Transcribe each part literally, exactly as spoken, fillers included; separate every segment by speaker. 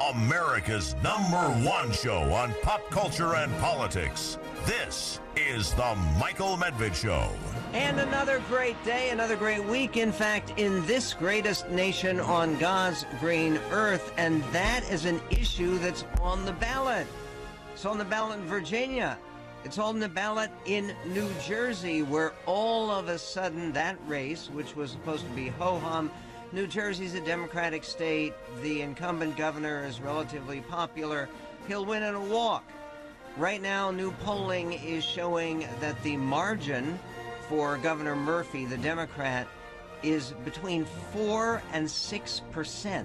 Speaker 1: America's number one show on pop culture and politics. This is the Michael Medved Show.
Speaker 2: And another great day, another great week, in fact, in this greatest nation on God's green earth. And that is an issue that's on the ballot. It's on the ballot in Virginia. It's on the ballot in New Jersey, where all of a sudden that race, which was supposed to be ho-hum, New Jersey's a Democratic state. The incumbent governor is relatively popular. He'll win in a walk. Right now, new polling is showing that the margin for Governor Murphy, the Democrat, is between four and six percent.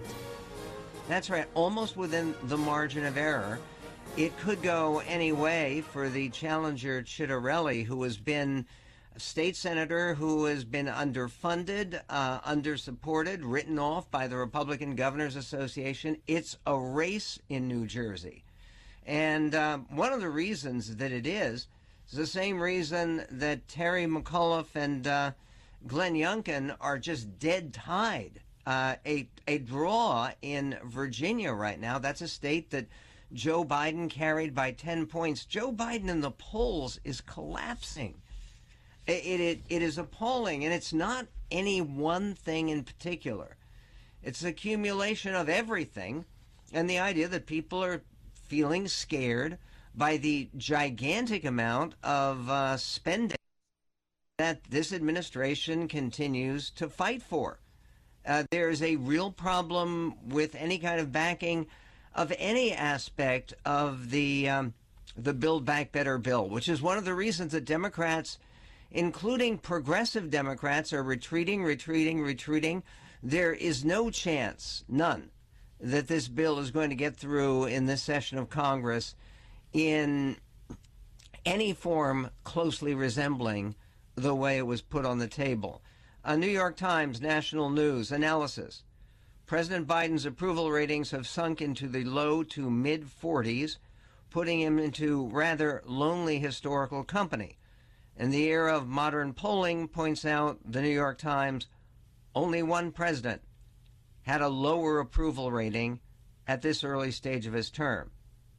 Speaker 2: That's right, almost within the margin of error. It could go any way for the challenger Ciattarelli, who has been a state senator who has been underfunded, uh, undersupported, written off by the Republican Governors Association. It's a race in New Jersey. And uh, one of the reasons that it is is the same reason that Terry McAuliffe and uh, Glenn Youngkin are just dead tied. Uh, a, a draw in Virginia right now. That's a state that Joe Biden carried by ten points. Joe Biden in the polls is collapsing. It, it, it is appalling, and it's not any one thing in particular. It's the accumulation of everything, and the idea that people are feeling scared by the gigantic amount of uh, spending that this administration continues to fight for. Uh, there's a real problem with any kind of backing of any aspect of the um, the Build Back Better bill, which is one of the reasons that Democrats, including progressive Democrats, are retreating, retreating, retreating. There is no chance, none, that this bill is going to get through in this session of Congress in any form closely resembling the way it was put on the table. A New York Times National News analysis. President Biden's approval ratings have sunk into the low to mid forties, putting him into rather lonely historical company. In the era of modern polling, points out the New York Times, only one president had a lower approval rating at this early stage of his term.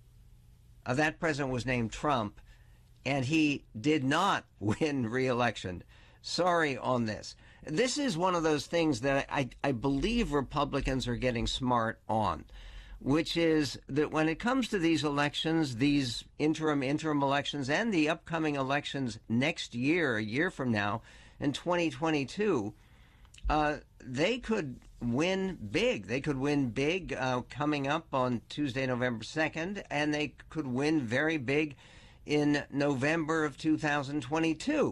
Speaker 2: Uh, that president was named Trump, and he did not win re-election. Sorry on this. This is one of those things that I, I believe Republicans are getting smart on, which is that when it comes to these elections, these interim interim elections, and the upcoming elections next year, a year from now, in twenty twenty-two, uh, they could win big. They could win big uh, coming up on Tuesday, November second, and they could win very big in November of two thousand twenty-two.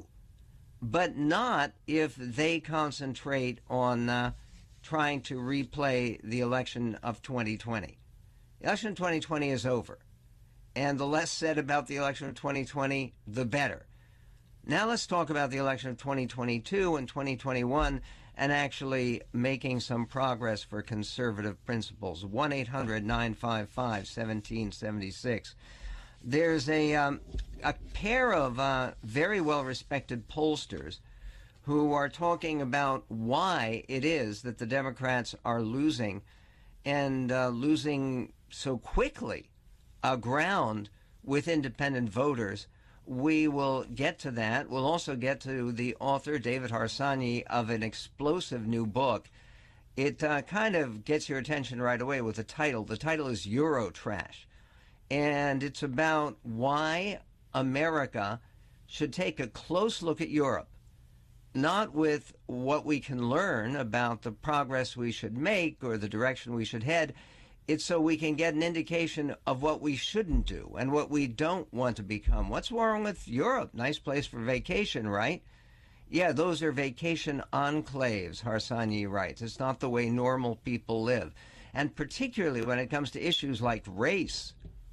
Speaker 2: But not if they concentrate on uh, trying to replay the election of twenty twenty. The election of twenty twenty is over. And the less said about the election of twenty twenty, the better. Now let's talk about the election of twenty twenty-two and twenty twenty-one and actually making some progress for conservative principles. one eight hundred nine five five one seven seven six. There's a, um, a pair of uh, very well-respected pollsters who are talking about why it is that the Democrats are losing, and uh, losing so quickly uh, ground with independent voters. We will get to that. We'll also get to the author, David Harsanyi, of an explosive new book. It uh, kind of gets your attention right away with the title. The title is Eurotrash. And it's about why America should take a close look at Europe, not with what we can learn about the progress we should make or the direction we should head. It's so we can get an indication of what we shouldn't do and what we don't want to become. What's wrong with Europe? Nice place for vacation, right? Yeah, those are vacation enclaves, Harsanyi writes. It's not the way normal people live. And particularly when it comes to issues like race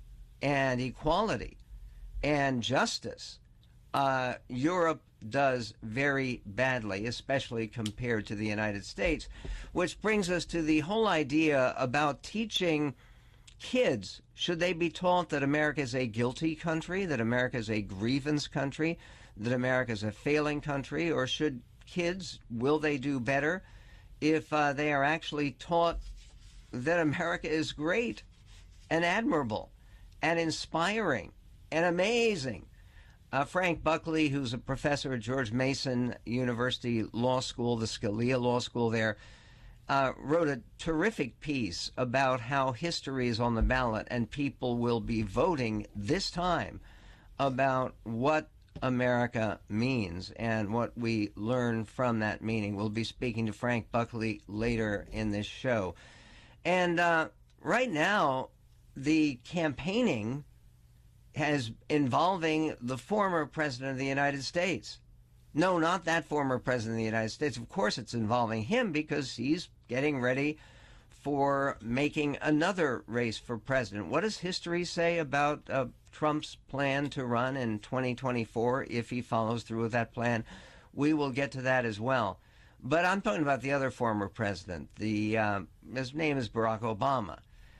Speaker 2: and equality and justice, uh, Europe does very badly, especially compared to the United States, which brings us to the whole idea about teaching kids. Should they be taught that America is a guilty country, that America is a grievance country, that America is a failing country, or should kids, will they do better if uh, they are actually taught that America is great? and admirable and inspiring and amazing. Uh, Frank Buckley, who's a professor at George Mason University Law School, the Scalia Law School there, uh, wrote a terrific piece about how history is on the ballot and people will be voting this time about what America means and what we learn from that meaning. We'll be speaking to Frank Buckley later in this show. And uh, right now, the campaigning has involving the former president of the United States. No, not that former president of the United States. Of course it's involving him because he's getting ready for making another race for president. What does history say about uh, Trump's plan to run in twenty twenty-four if he follows through with that plan? We will get to that as well. But I'm talking about the other former president. The uh, his name is Barack Obama.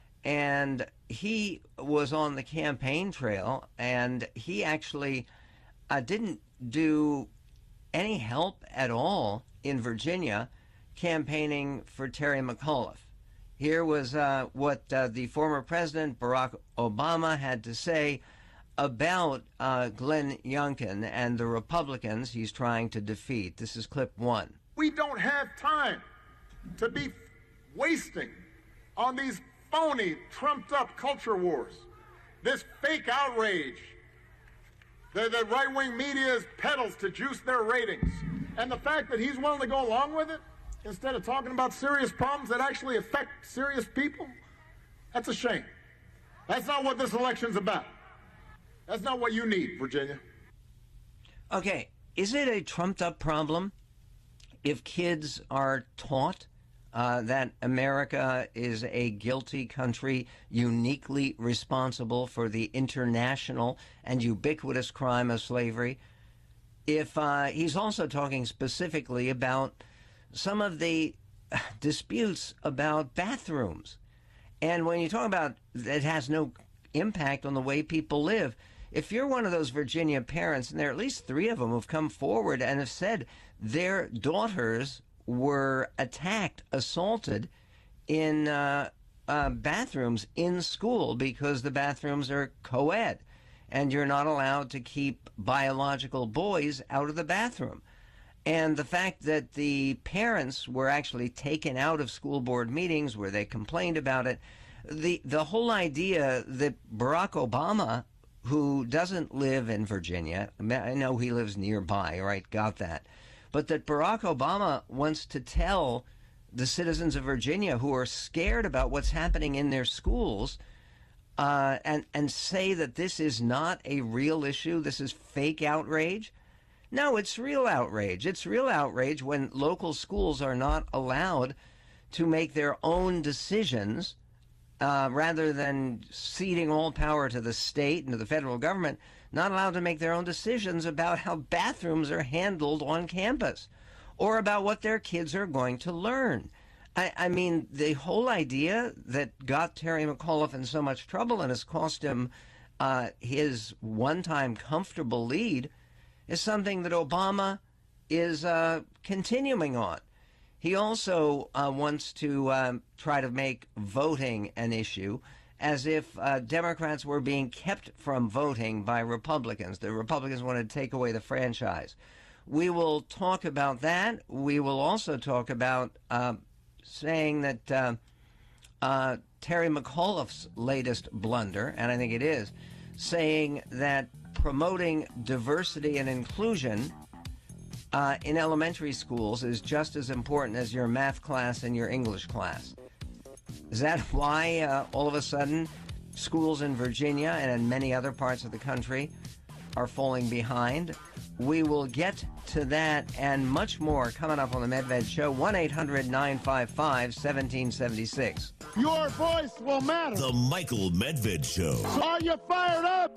Speaker 2: And he was on the campaign trail, and he actually uh, didn't do any help at all in Virginia campaigning for Terry McAuliffe. Here was uh, what uh, the former president, Barack Obama, had to say about uh, Glenn Youngkin and the Republicans he's trying to defeat. This is clip one.
Speaker 3: We don't have time to be wasting on these phony, trumped-up culture wars, this fake outrage that the right-wing media peddles to juice their ratings, and the fact that he's willing to go along with it instead of talking about serious problems that actually affect serious people, that's a shame. That's not what this election's about. That's not what you need, Virginia.
Speaker 2: Okay, is it a trumped-up problem if kids are taught uh, that America is a guilty country uniquely responsible for the international and ubiquitous crime of slavery? If uh, he's also talking specifically about some of the disputes about bathrooms. And when you talk about it has no impact on the way people live, if you're one of those Virginia parents, and there are at least three of them who've come forward and have said their daughters were attacked, assaulted in uh, uh, bathrooms in school because the bathrooms are co-ed and you're not allowed to keep biological boys out of the bathroom. And the fact that the parents were actually taken out of school board meetings where they complained about it, the, the whole idea that Barack Obama, who doesn't live in Virginia, I know he lives nearby, right, got that, but that Barack Obama wants to tell the citizens of Virginia who are scared about what's happening in their schools uh, and, and say that this is not a real issue, this is fake outrage. No, it's real outrage. It's real outrage when local schools are not allowed to make their own decisions uh, rather than ceding all power to the state and to the federal government, not allowed to make their own decisions about how bathrooms are handled on campus or about what their kids are going to learn. I, I mean, the whole idea that got Terry McAuliffe in so much trouble and has cost him uh, his one-time comfortable lead is something that Obama is uh, continuing on. He also uh, wants to um, try to make voting an issue, as if uh, Democrats were being kept from voting by Republicans. The Republicans wanted to take away the franchise. We will talk about that. We will also talk about uh, saying that uh, uh, Terry McAuliffe's latest blunder, and I think it is, saying that promoting diversity and inclusion uh, in elementary schools is just as important as your math class and your English class. Is that why uh, all of a sudden schools in Virginia and in many other parts of the country are falling behind? We will get to that and much more coming up on the Medved Show. one eight hundred nine five five one seven seven six.
Speaker 4: Your voice will matter.
Speaker 1: The Michael Medved Show.
Speaker 4: Are you fired up?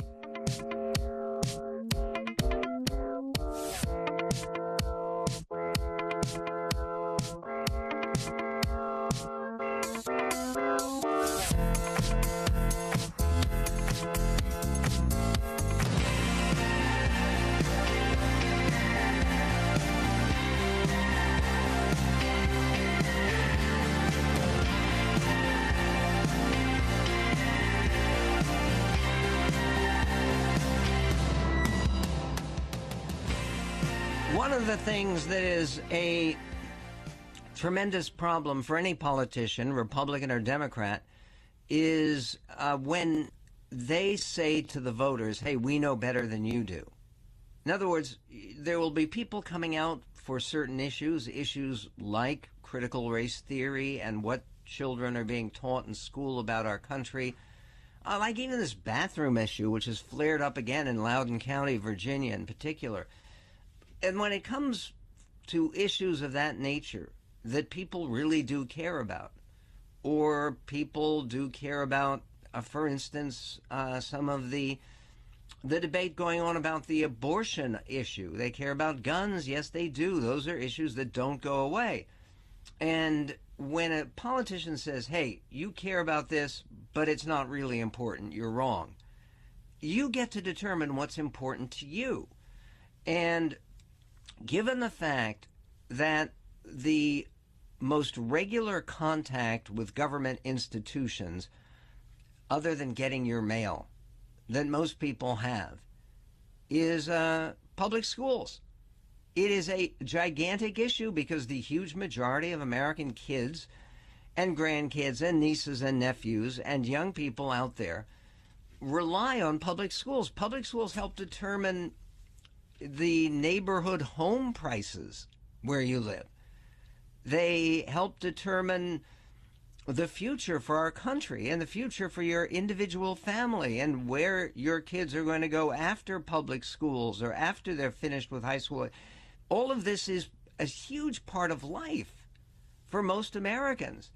Speaker 2: of the things that is a tremendous problem for any politician, Republican or Democrat, is uh, when they say to the voters, hey, we know better than you do. In other words, there will be people coming out for certain issues, issues like critical race theory and what children are being taught in school about our country. Uh, like even this bathroom issue, which has flared up again in Loudoun County, Virginia in particular. And when it comes to issues of that nature that people really do care about, or people do care about, uh, for instance, uh, some of the the debate going on about the abortion issue. They care about guns. Yes, they do. Those are issues that don't go away. And when a politician says, hey, you care about this, but it's not really important, you're wrong, you get to determine what's important to you. And given the fact that the most regular contact with government institutions, other than getting your mail, that most people have, is uh, public schools. It is a gigantic issue because the huge majority of American kids and grandkids and nieces and nephews and young people out there rely on public schools. Public schools help determine the neighborhood home prices where you live. They help determine the future for our country and the future for your individual family and where your kids are going to go after public schools or after they're finished with high school. All of this is a huge part of life for most Americans.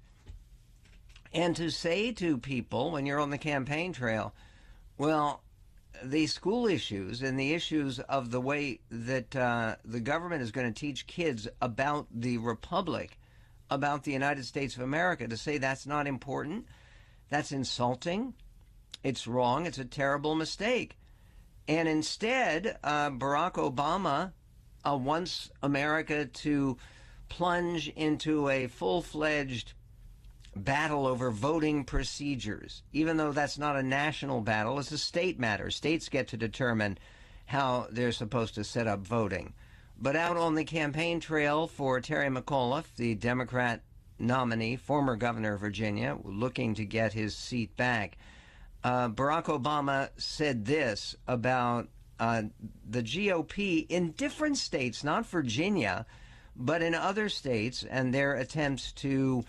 Speaker 2: And to say to people when you're on the campaign trail, well, the school issues and the issues of the way that uh, the government is going to teach kids about the Republic, about the United States of America, to say that's not important, that's insulting, it's wrong, it's a terrible mistake. And instead, uh, Barack Obama uh, wants America to plunge into a full-fledged battle over voting procedures, even though that's not a national battle, it's a state matter. States get to determine how they're supposed to set up voting. But out on the campaign trail for Terry McAuliffe, the Democrat nominee, former governor of Virginia, looking to get his seat back, uh, Barack Obama said this about uh, the G O P in different states, not Virginia, but in other states, and their attempts to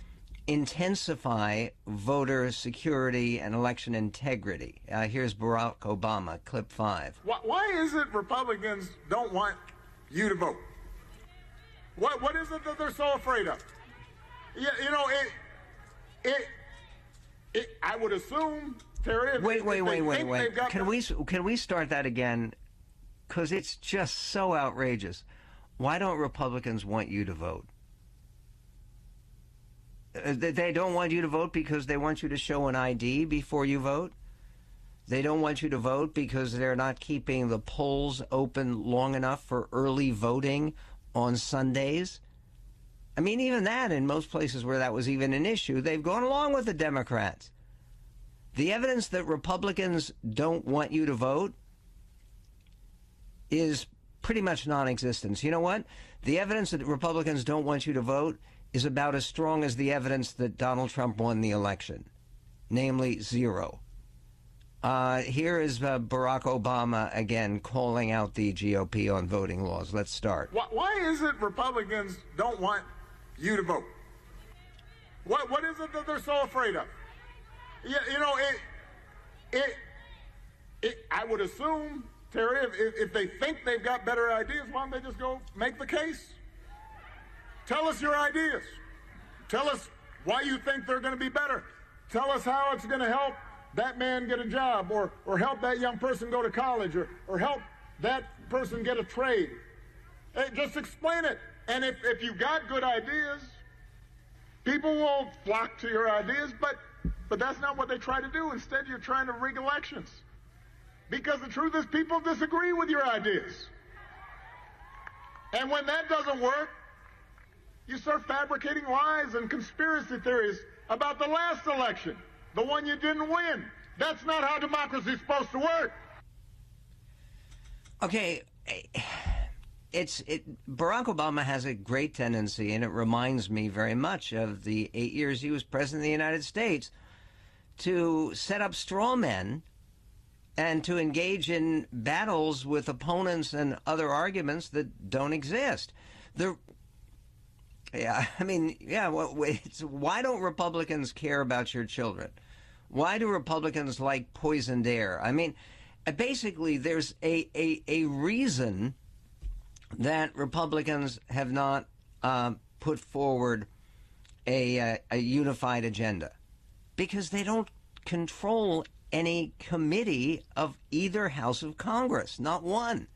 Speaker 2: intensify voter security and election integrity. Uh, here's Barack Obama, clip five.
Speaker 3: Why, why is it Republicans don't want you to vote? What what is it that they're so afraid of? Yeah, you know, it it it. I would assume, Terry. If,
Speaker 2: wait, wait,
Speaker 3: if
Speaker 2: wait, wait,
Speaker 3: think
Speaker 2: wait.
Speaker 3: got
Speaker 2: Can
Speaker 3: the...
Speaker 2: we can we start that again? Because it's just so outrageous. Why don't Republicans want you to vote? Uh, they don't want you to vote because they want you to show an I D before you vote? They don't want you to vote because they're not keeping the polls open long enough for early voting on Sundays? I mean, even that, in most places where that was even an issue, they've gone along with the Democrats. The evidence that Republicans don't want you to vote is pretty much non-existent. You know what? The evidence that Republicans don't want you to vote is about as strong as the evidence that Donald Trump won the election, namely zero. Uh, here is uh, Barack Obama again calling out the G O P on voting laws. Let's start.
Speaker 3: Why, why is it Republicans don't want you to vote? What what is it that they're so afraid of? Yeah, you know, it it it. I would assume, Terry, if, if they think they've got better ideas, why don't they just go make the case? Tell us your ideas. Tell us why you think they're going to be better. Tell us how it's going to help that man get a job, or, or help that young person go to college, or, or help that person get a trade. Hey, just explain it. And if, if you've got good ideas, people will flock to your ideas, but, but that's not what they try to do. Instead, you're trying to rig elections. Because the truth is, people disagree with your ideas. And when that doesn't work, you start fabricating lies and conspiracy theories about the last election, the one you didn't win. That's not how democracy is supposed to work.
Speaker 2: Okay, it's it, Barack Obama has a great tendency, and it reminds me very much of the eight years he was president of the United States, to set up straw men and to engage in battles with opponents and other arguments that don't exist. The Yeah, I mean, yeah, well, it's, why don't Republicans care about your children? Why do Republicans like poisoned air? I mean, basically, there's a, a, a reason that Republicans have not uh, put forward a, a, a unified agenda, because they don't control any committee of either House of Congress, not one.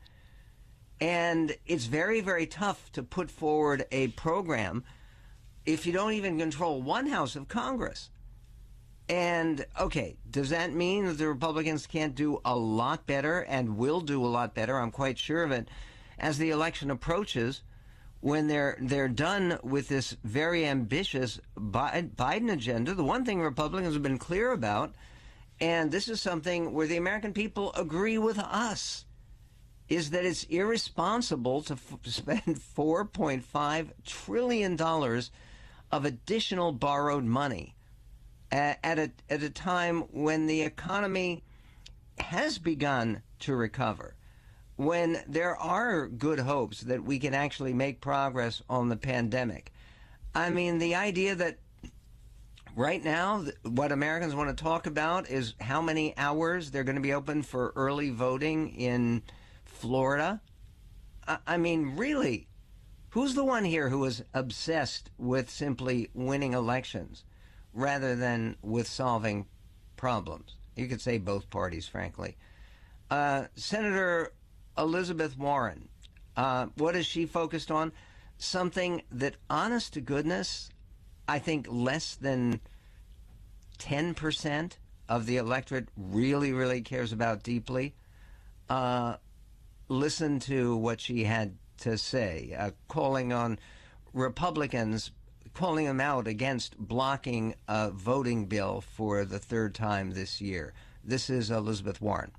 Speaker 2: And it's very, very tough to put forward a program if you don't even control one House of Congress. And, okay, does that mean that the Republicans can't do a lot better and will do a lot better? I'm quite sure of it. As the election approaches, when they're they're done with this very ambitious Biden agenda, the one thing Republicans have been clear about, and this is something where the American people agree with us, is that it's irresponsible to f- spend four point five trillion dollars of additional borrowed money at, at, a, at a time when the economy has begun to recover, when there are good hopes that we can actually make progress on the pandemic. I mean, the idea that right now what Americans want to talk about is how many hours they're going to be open for early voting in Florida. I mean, really, who's the one here who is obsessed with simply winning elections rather than with solving problems? You could say both parties, frankly. Uh, Senator Elizabeth Warren, uh, what is she focused on? Something that, honest to goodness, I think less than ten percent of the electorate really, really cares about deeply. Uh, Listen to what she had to say, uh, calling on Republicans, calling them out against blocking a voting bill for the third time this year. This is Elizabeth Warren.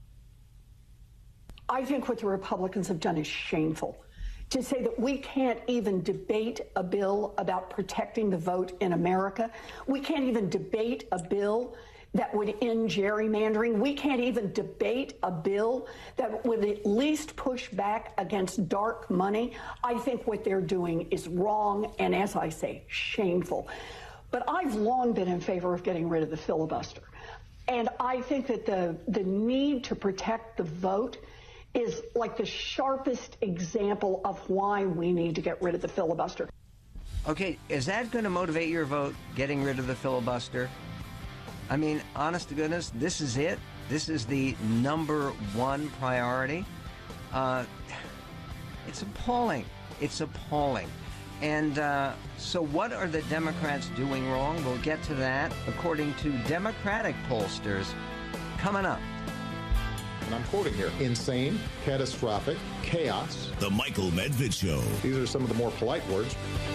Speaker 5: I think what the Republicans have done is shameful. To say that we can't even debate a bill about protecting the vote in America. We can't even debate a bill that would end gerrymandering. We can't even debate a bill that would at least push back against dark money. I think what they're doing is wrong and, as I say, shameful. But I've long been in favor of getting rid of the filibuster. And I think that the, the need to protect the vote is like the sharpest example of why we need to get rid of the filibuster.
Speaker 2: Okay, is that going to motivate your vote, getting rid of the filibuster? I mean, honest to goodness, this is it. This is the number one priority. Uh, it's appalling. It's appalling. And uh, so what are the Democrats doing wrong? We'll get to that, according to Democratic pollsters, coming up.
Speaker 6: And I'm quoting here, insane, catastrophic, chaos.
Speaker 1: The Michael Medved Show.
Speaker 6: These are some of the more polite words.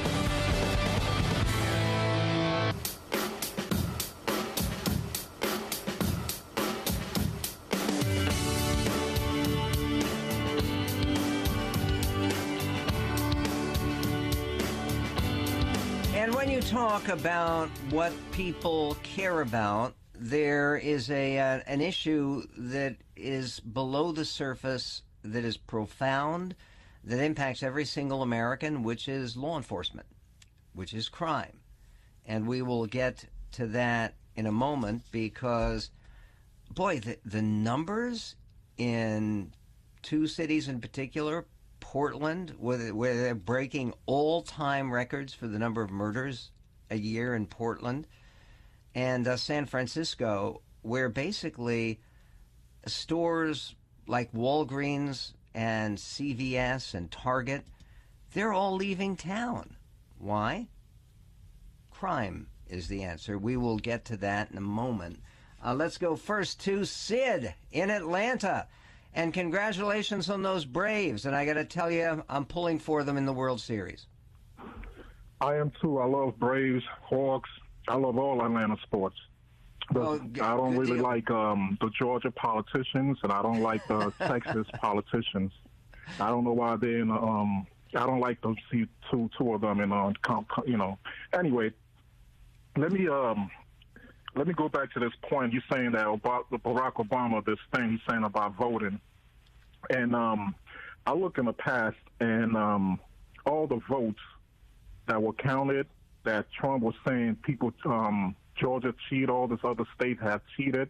Speaker 2: And when you talk about what people care about, there is a uh, an issue that is below the surface, that is profound, that impacts every single American, which is law enforcement, which is crime. And we will get to that in a moment because, boy, the, the numbers in two cities in particular, Portland, where, where they're breaking all-time records for the number of murders a year in Portland, and uh, San Francisco, where basically stores like Walgreens and C V S and Target, they're all leaving town. Why? Crime is the answer. We will get to that in a moment. Uh, let's go first to Sid in Atlanta. And congratulations on those Braves. And I got to tell you, I'm pulling for them in the World Series.
Speaker 7: I am too. I love Braves, Hawks. I love all Atlanta sports. But
Speaker 2: Oh, g-
Speaker 7: I don't
Speaker 2: good
Speaker 7: really
Speaker 2: deal.
Speaker 7: like um, the Georgia politicians, and I don't like the Texas politicians. I don't know why they're in. A, um, I don't like to see two two of them in. Uh, com, you know. Anyway, let me um, let me go back to this point. You're saying that about Barack Obama, this thing he's saying about voting, and um, I look in the past and um, all the votes that were counted that Trump was saying people, um, Georgia cheated, all this other states have cheated,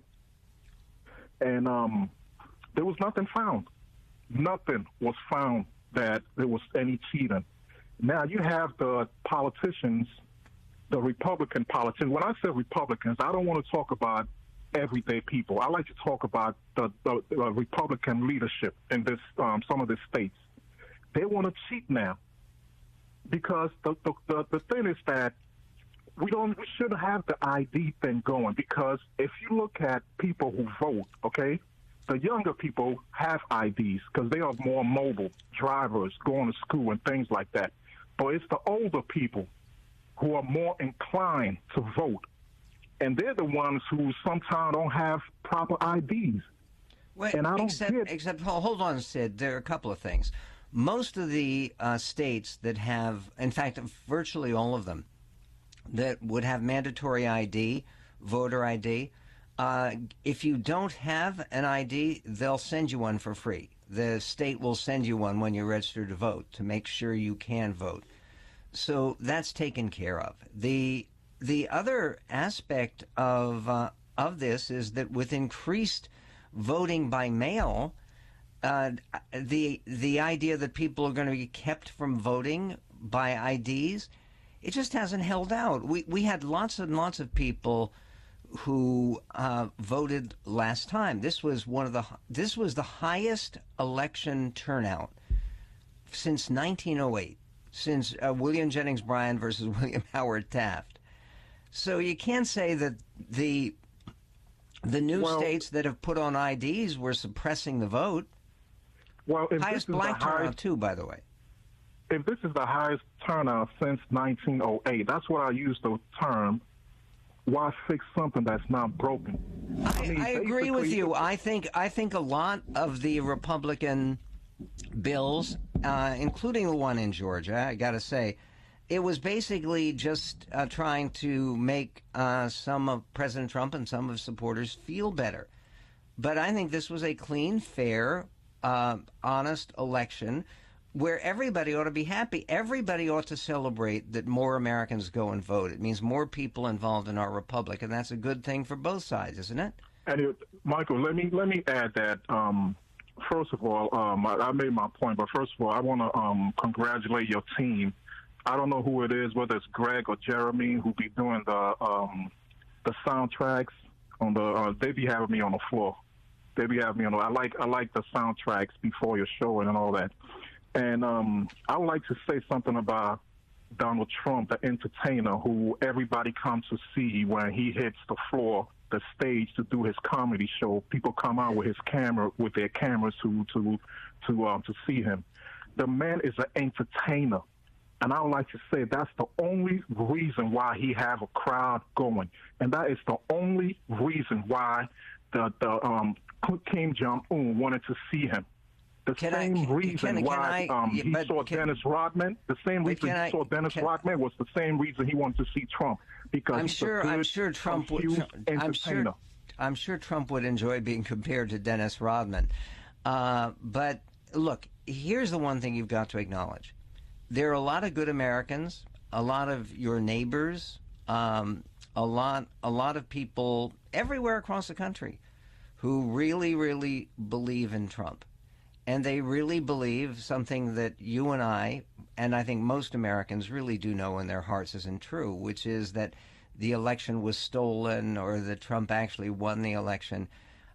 Speaker 7: and um, there was nothing found. Nothing was found that there was any cheating. Now you have the politicians, the Republican politicians. When I say Republicans, I don't want to talk about everyday people. I like to talk about the, the, the Republican leadership in this um, some of the states. They want to cheat now. Because the, the the the thing is that we don't we shouldn't have the I D thing going, because if you look at people who vote, okay, the younger people have I Ds because they are more mobile, drivers, going to school and things like that. But it's the older people who are more inclined to vote, and they're the ones who sometimes don't have proper I Ds.
Speaker 2: Wait,
Speaker 7: and I don't
Speaker 2: except,
Speaker 7: get...
Speaker 2: except hold on, Sid. There are a couple of things. Most of the uh, states that have, in fact, virtually all of them, that would have mandatory I D, voter I D, uh, if you don't have an I D, they'll send you one for free. The state will send you one when you're registered to vote to make sure you can vote. So that's taken care of. The the other aspect of uh, of this is that with increased voting by mail, Uh, the the idea that people are going to be kept from voting by I Ds, it just hasn't held out. We we had lots and lots of people who uh, voted last time. This was one of the this was the highest election turnout since nineteen oh eight, since uh, William Jennings Bryan versus William Howard Taft. So you can't say that the the new
Speaker 7: well,
Speaker 2: states that have put on I Ds were suppressing the vote.
Speaker 7: Well, if
Speaker 2: highest
Speaker 7: this is
Speaker 2: black
Speaker 7: the highest,
Speaker 2: turnout too, by the way.
Speaker 7: If this is the highest turnout since nineteen oh eight, that's what I use the term. Why fix something that's not broken?
Speaker 2: I,
Speaker 7: I, mean,
Speaker 2: I agree with you. I think I think a lot of the Republican bills, uh, including the one in Georgia, I got to say, it was basically just uh, trying to make uh, some of President Trump and some of his supporters feel better. But I think this was a clean, fair, Uh, honest election where everybody ought to be happy. Everybody ought to celebrate that more Americans go and vote. It means more people involved in our republic, and that's a good thing for both sides, isn't it?
Speaker 7: And it, Michael, let me let me add that. Um, first of all, um, I, I made my point, but first of all, I want to um, congratulate your team. I don't know who it is, whether it's Greg or Jeremy, who be doing the um, the soundtracks on the. Uh, they be having me on the floor. They be having me on. I like I like the soundtracks before your show and all that. And um, I would like to say something about Donald Trump, the entertainer, who everybody comes to see when he hits the floor, the stage to do his comedy show. People come out with his camera, with their cameras to to to um, to see him. The man is an entertainer, and I would like to say that's the only reason why he have a crowd going, and that is the only reason why the the um. Kim Jong-un wanted to see him. The
Speaker 2: can
Speaker 7: same
Speaker 2: I, can,
Speaker 7: reason
Speaker 2: can,
Speaker 7: why
Speaker 2: can I,
Speaker 7: um, he
Speaker 2: but,
Speaker 7: saw
Speaker 2: can,
Speaker 7: Dennis Rodman, the same reason he
Speaker 2: I,
Speaker 7: saw Dennis
Speaker 2: can,
Speaker 7: Rodman was the same reason he wanted to see Trump. Because
Speaker 2: I'm
Speaker 7: he's
Speaker 2: sure,
Speaker 7: a good,
Speaker 2: I'm sure Trump would. I'm sure, I'm sure Trump would enjoy being compared to Dennis Rodman. Uh, but look, here's the one thing you've got to acknowledge: there are a lot of good Americans, a lot of your neighbors, um, a lot, a lot of people everywhere across the country who really, really believe in Trump. And they really believe something that you and I, and I think most Americans really do know in their hearts isn't true, which is that the election was stolen or that Trump actually won the election.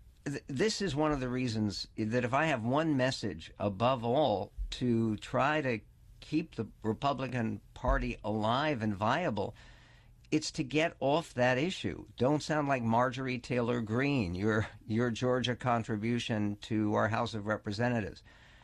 Speaker 2: This is one of the reasons that if I have one message above all to try to keep the Republican Party alive and viable, it's to get off that issue. Don't sound like Marjorie Taylor Greene, your your Georgia contribution to our House of Representatives.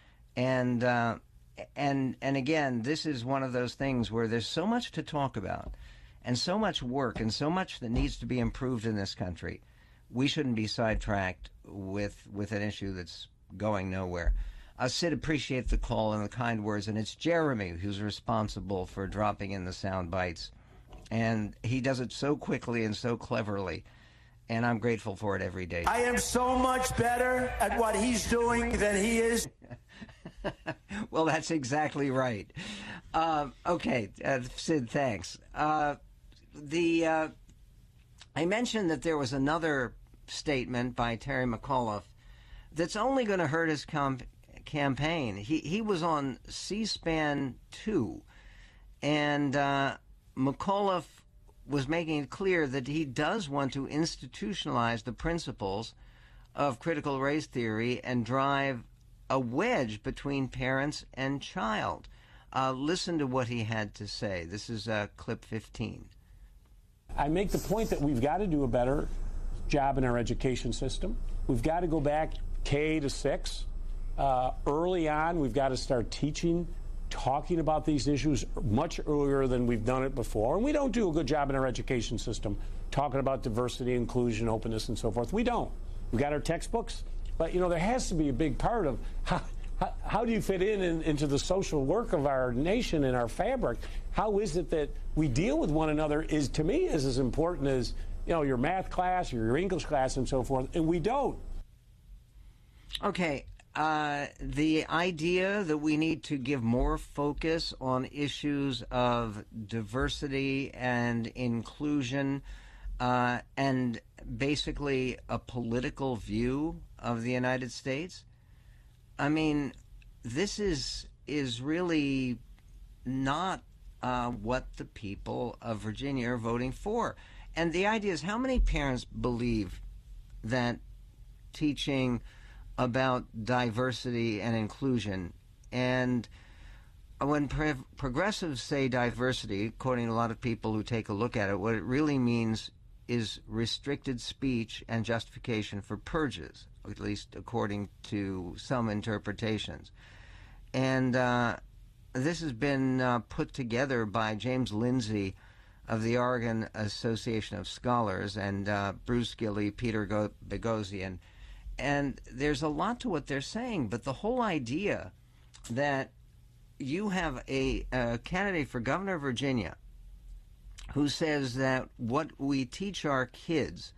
Speaker 2: And uh, and and again, this is one of those things where there's so much to talk about and so much work and so much that needs to be improved in this country. We shouldn't be sidetracked with with an issue that's going nowhere. Uh, Sid, appreciate the call and the kind words, and it's Jeremy who's responsible for dropping in the sound bites. And he does it so quickly and so cleverly, and I'm grateful for it every day.
Speaker 8: I am so much better at what he's doing than he is.
Speaker 2: Well, that's exactly right. Uh, okay, uh, Sid, thanks. Uh, the uh, I mentioned that there was another statement by Terry McAuliffe that's only going to hurt his com- campaign. He he was on C-SPAN two, and uh, McAuliffe was making it clear that he does want to institutionalize the principles of critical race theory and drive a wedge between parents and child. Uh, listen to what he had to say. This is uh, clip fifteen.
Speaker 9: I make the point that we've got to do a better job in our education system. We've got to go back K to six. Uh, early on, we've got to start teaching, talking about these issues much earlier than we've done it before. And we don't do a good job in our education system talking about diversity, inclusion, openness, and so forth. We don't. We've got our textbooks, but, you know, there has to be a big part of how, how, how do you fit in, in into the social work of our nation and our fabric? How is it that we deal with one another is, to me, is as important as, you know, your math class or your English class and so forth, and we don't.
Speaker 2: Okay. Uh, the idea that we need to give more focus on issues of diversity and inclusion uh, and basically a political view of the United States. I mean, this is is really not uh, what the people of Virginia are voting for. And the idea is, how many parents believe that teaching about diversity and inclusion, and when pre- progressives say diversity, according to a lot of people who take a look at it, what it really means is restricted speech and justification for purges, at least according to some interpretations. And uh, this has been uh, put together by James Lindsay of the Oregon Association of Scholars and uh, Bruce Gilley, Peter Go- Boghossian. And there's a lot to what they're saying, but the whole idea that you have a, a candidate for governor of Virginia who says that what we teach our kids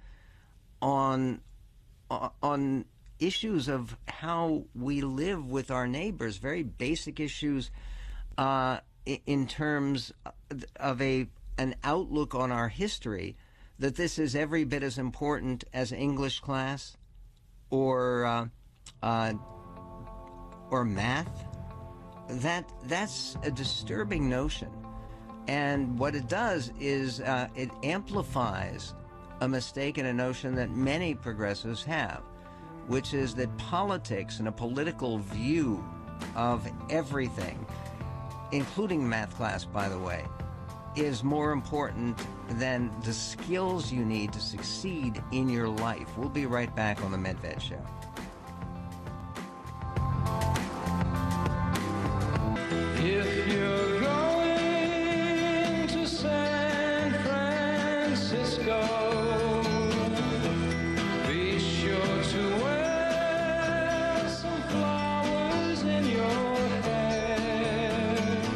Speaker 2: on on issues of how we live with our neighbors, very basic issues uh, in terms of a an outlook on our history, that this is every bit as important as English class or uh, uh, or math. That that's a disturbing notion, and what it does is uh, it amplifies a mistake and a notion that many progressives have, which is that politics and a political view of everything, including math class, by the way, is more important than the skills you need to succeed in your life. We'll be right back on the Medved Show.
Speaker 10: If you're going to San Francisco, be sure to wear some flowers in your hair.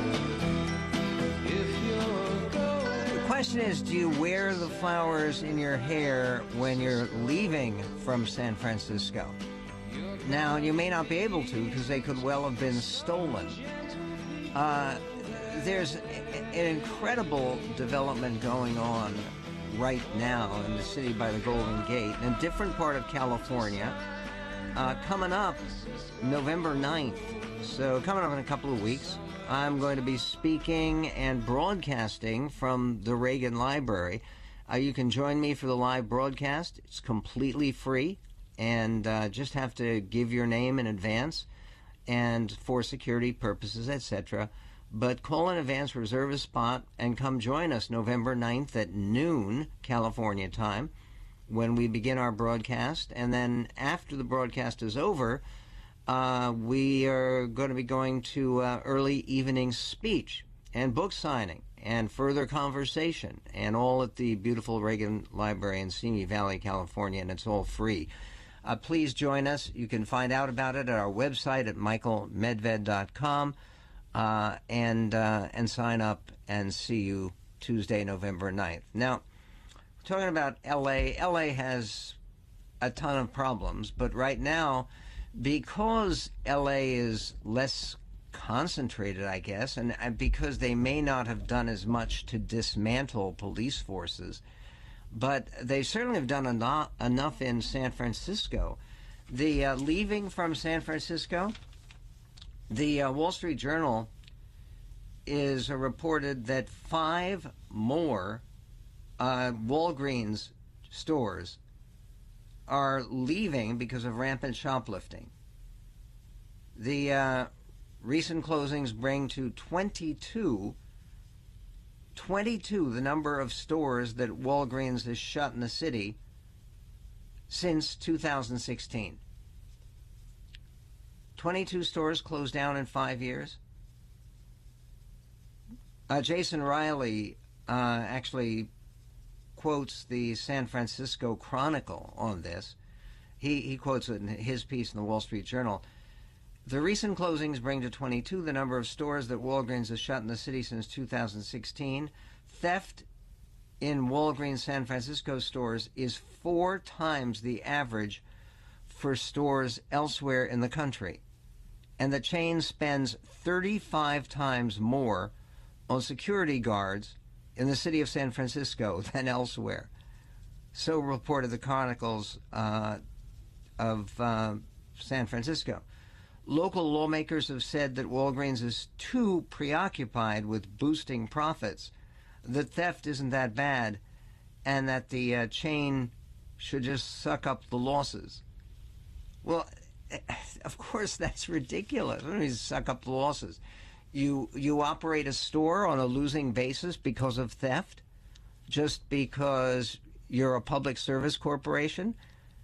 Speaker 10: If you're going...
Speaker 2: The question is, do you wear the flowers in your hair when you're leaving from San Francisco? Now, you may not be able to because they could well have been stolen. Uh, there's a, an incredible development going on right now in the city by the Golden Gate, in a different part of California, uh, coming up November ninth. So coming up in a couple of weeks, I'm going to be speaking and broadcasting from the Reagan Library. Uh, you can join me for the live broadcast. It's completely free, and uh, just have to give your name in advance and for security purposes, et cetera. But call in advance, reserve a spot, and come join us November ninth at noon, California time, when we begin our broadcast. And then after the broadcast is over, uh, we are going to be going to uh, early evening speech and book signing and further conversation, and all at the beautiful Reagan Library in Simi Valley, California, and it's all free. Uh, please join us. You can find out about it at our website at michael medved dot com uh, and, uh, and sign up and see you Tuesday, November ninth. Now, we're talking about L A. L A has a ton of problems, but right now, because L A is less concentrated, I guess, and because they may not have done as much to dismantle police forces, but they certainly have done eno- enough in San Francisco. The uh, leaving from San Francisco, the uh, Wall Street Journal is uh, reported that five more uh, Walgreens stores are leaving because of rampant shoplifting. The uh, recent closings bring to twenty-two, twenty-two the number of stores that Walgreens has shut in the city since two thousand sixteen. twenty-two stores closed down in five years. Uh, Jason Riley uh, actually quotes the San Francisco Chronicle on this. He, he quotes it in his piece in the Wall Street Journal. The recent closings bring to twenty-two the number of stores that Walgreens has shut in the city since two thousand sixteen. Theft in Walgreens San Francisco stores is four times the average for stores elsewhere in the country. And the chain spends thirty-five times more on security guards in the city of San Francisco than elsewhere. So reported the Chronicles uh, of uh, San Francisco. Local lawmakers have said that Walgreens is too preoccupied with boosting profits, that theft isn't that bad, and that the uh, chain should just suck up the losses. Well, of course, that's ridiculous. What do you mean suck up the losses? You, you operate a store on a losing basis because of theft? Just because you're a public service corporation?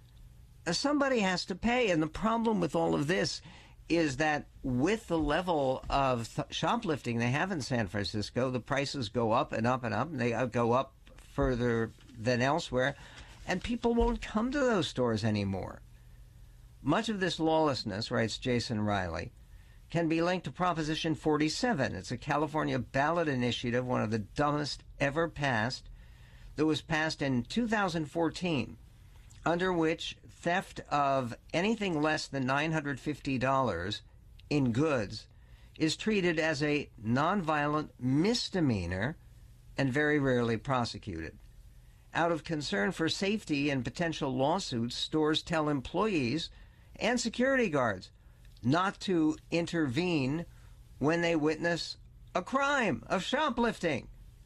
Speaker 2: Somebody has to pay, and the problem with all of this is that with the level of th- shoplifting they have in San Francisco, the prices go up and up and up, and they uh, go up further than elsewhere, and people won't come to those stores anymore. Much of this lawlessness, writes Jason Riley, can be linked to Proposition forty-seven. It's a California ballot initiative, one of the dumbest ever passed, that was passed in two thousand fourteen, under which theft of anything less than nine hundred fifty dollars in goods is treated as a nonviolent misdemeanor and very rarely prosecuted. Out of concern for safety and potential lawsuits, stores tell employees and security guards not to intervene when they witness a crime of shoplifting.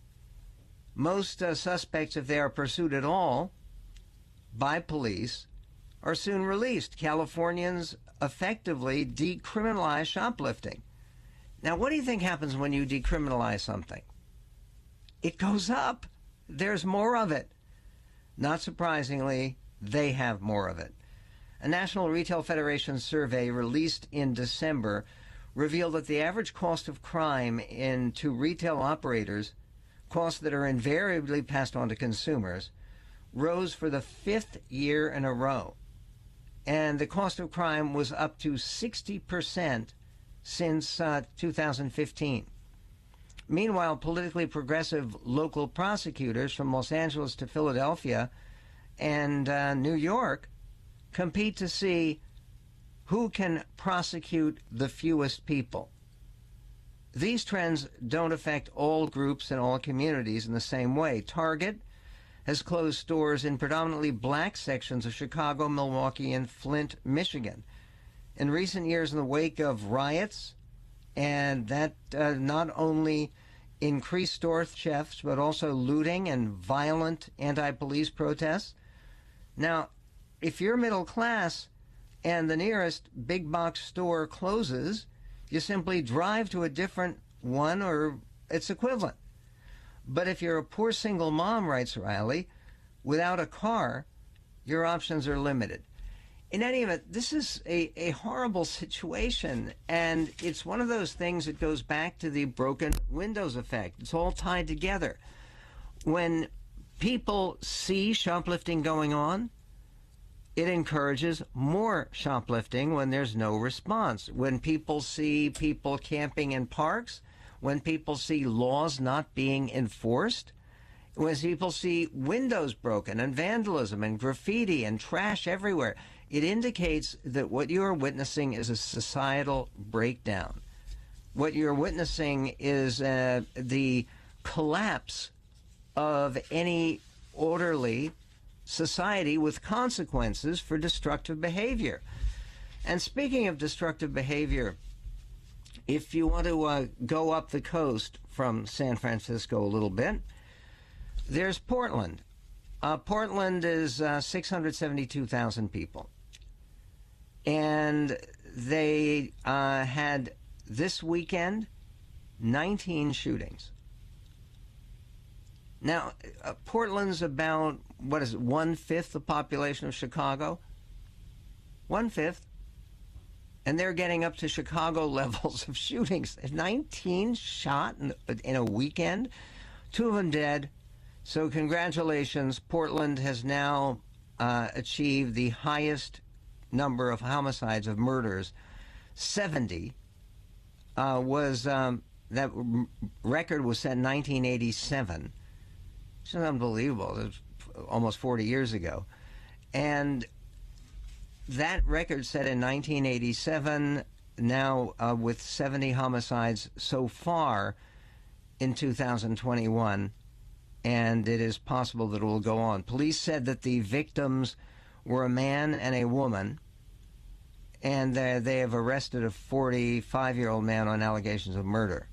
Speaker 2: Most uh, suspects, if they are pursued at all by police, are soon released. Californians effectively decriminalize shoplifting. Now, what do you think happens when you decriminalize something? It goes up. There's more of it. Not surprisingly, they have more of it. A National Retail Federation survey released in December revealed that the average cost of crime in to retail operators, costs that are invariably passed on to consumers, rose for the fifth year in a row. And the cost of crime was up to sixty percent since uh, two thousand fifteen. Meanwhile, politically progressive local prosecutors from Los Angeles to Philadelphia and uh, New York compete to see who can prosecute the fewest people. These trends don't affect all groups and all communities in the same way. Target has closed stores in predominantly black sections of Chicago, Milwaukee, and Flint, Michigan. In recent years, in the wake of riots, and that uh, not only increased store thefts, but also looting and violent anti-police protests. Now, if you're middle class and the nearest big box store closes, you simply drive to a different one or its equivalent. But if you're a poor single mom, writes Riley, without a car, your options are limited. In any event, this is a, a horrible situation, and it's one of those things that goes back to the broken windows effect. It's all tied together. When people see shoplifting going on, it encourages more shoplifting when there's no response. When people see people camping in parks, when people see laws not being enforced, when people see windows broken and vandalism and graffiti and trash everywhere, it indicates that what you're witnessing is a societal breakdown. What you're witnessing is uh, the collapse of any orderly society with consequences for destructive behavior. And speaking of destructive behavior, if you want to uh, go up the coast from San Francisco a little bit, there's Portland. Uh, Portland is uh, six hundred seventy-two thousand people. And they uh, had this weekend nineteen shootings. Now, uh, Portland's about, what is it, one-fifth the population of Chicago? One-fifth. And they're getting up to Chicago levels of shootings. nineteen shot in, in a weekend, two of them dead. So congratulations, Portland has now uh, achieved the highest number of homicides, of murders. seventy uh, was, um, that record was set in nineteen eighty-seven. Which is unbelievable. It was almost forty years ago. And that record set in nineteen eighty-seven, now uh, with seventy homicides so far in two thousand twenty-one, and it is possible that it will go on. Police said that the victims were a man and a woman, and uh, they have arrested a forty-five-year-old man on allegations of murder.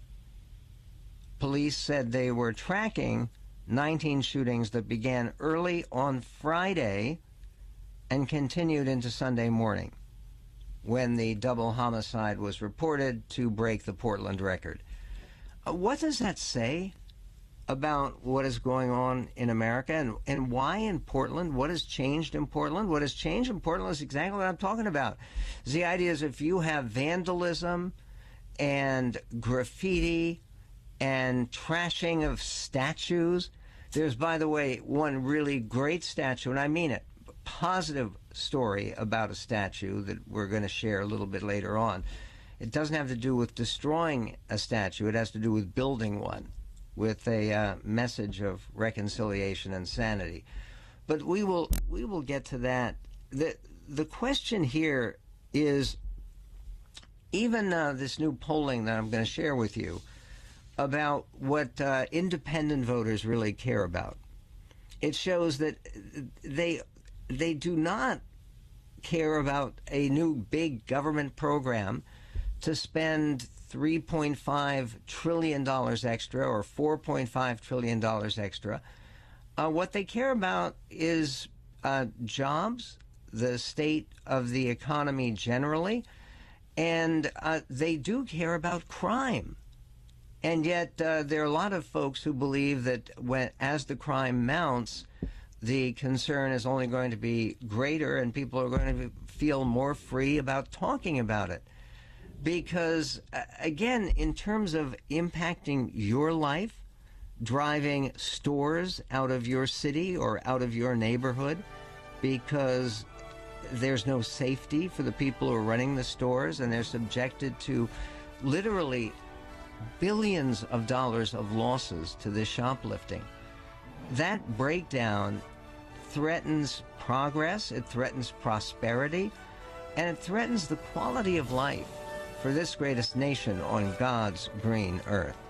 Speaker 2: Police said they were tracking nineteen shootings that began early on Friday and continued into Sunday morning, when the double homicide was reported to break the Portland record. Uh, what does that say about what is going on in America, and, and why in Portland? What has changed in Portland? What has changed in Portland is exactly what I'm talking about. The idea is if you have vandalism and graffiti and trashing of statues, there's, by the way, one really great statue, and I mean it, positive story about a statue that we're going to share a little bit later on. It doesn't have to do with destroying a statue. It has to do with building one with a uh, message of reconciliation and sanity. But we will we will get to that. The, the question here is, even uh, this new polling that I'm going to share with you about what uh, independent voters really care about, it shows that they they do not care about a new big government program to spend three point five trillion dollars extra or four point five trillion dollars extra. Uh, what they care about is uh, jobs, the state of the economy generally, and uh, they do care about crime. And yet uh, there are a lot of folks who believe that when, as the crime mounts, the concern is only going to be greater and people are going to feel more free about talking about it. Because, uh, again, in terms of impacting your life, driving stores out of your city or out of your neighborhood because there's no safety for the people who are running the stores and they're subjected to literally billions of dollars of losses to this shoplifting. That breakdown threatens progress, it threatens prosperity, and it threatens the quality of life for this greatest nation on God's green earth.